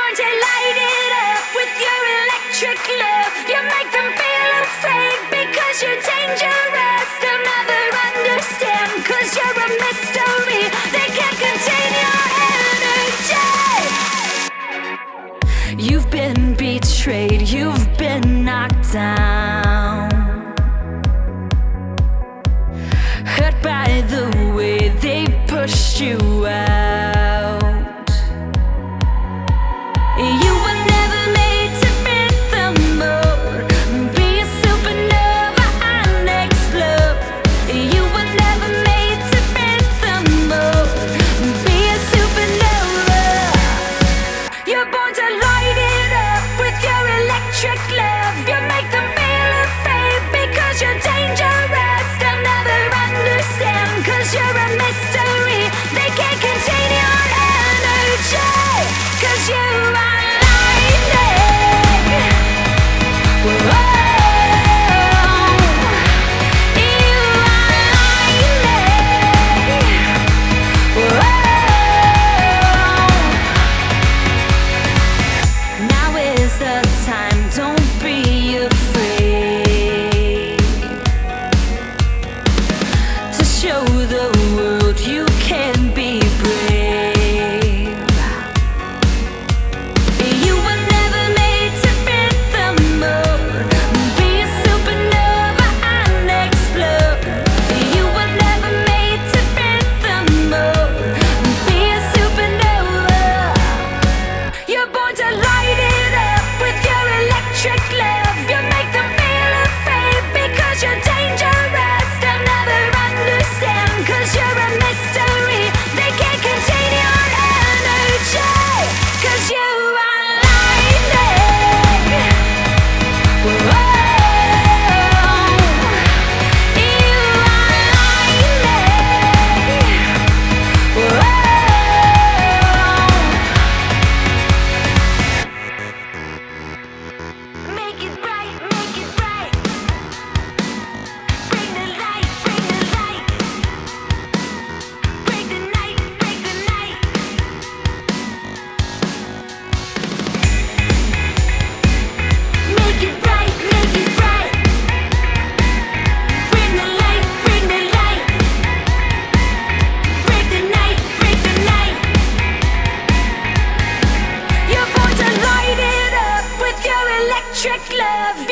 born to light it up with your electric love. You make them feel afraid because you're dangerous. They'll never understand cause you're a mystery. They can't contain your energy. You've been betrayed, you've been knocked down, hurt by the way they pushed you out. You were never made to fit the mold. Be a supernova and explode. You were never made to fit the mold. Be a supernova. You're born to light it up with your electric love. You make them feel afraid because you're dangerous. They'll never understand cause you're a mystery. They can't contain your energy cause you are show the world you can be brave. You were never made to fit the mold. Be a supernova and explode. You were never made to fit the mold. Be a supernova. You're born to light it up with your electric love. You make them feel afraid because you're dangerous. They'll never understand cause you're a mystery. They can't contain your energy cause you are lightning. Whoa. You are lightning. Whoa. Make it bright, make it bright. Bring the light, bring the light. Break the night, break the night. Make it bright, make it bright. Bring the light, bring the light. Break the night, break the night. You're born to light it up with your electric love.